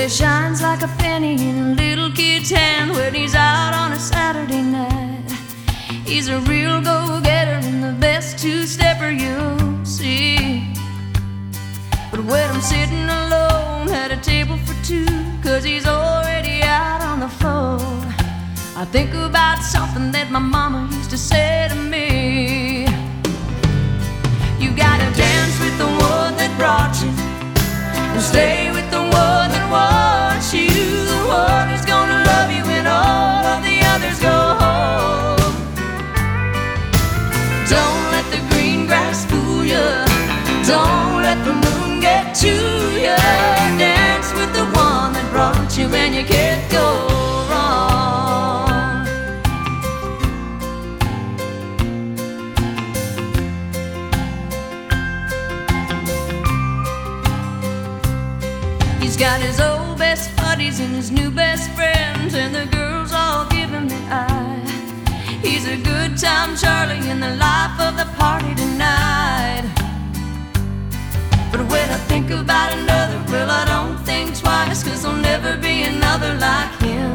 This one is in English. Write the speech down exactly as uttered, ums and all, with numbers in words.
it shines like a penny in a little kid's hand when he's out on a Saturday night. He's a real go-getter and the best two-stepper you'll see. But when I'm sitting alone at a table for two, 'cause he's already out on the floor, I think about something that my mama used to say to me. You gotta dance with the one that brought you, and stay with the one that wants you, the one who's gonna love you when all of the others go home. Don't let the green grass fool you, don't let the moon get to you. Dance with the one that brought you and you can't go wrong. He's got his old best buddies and his new best friends, and the girls all give him the eye. He's a good time Charlie in the life of the party tonight. But when I think about another, well, I don't think twice, 'cause there'll never be another like him.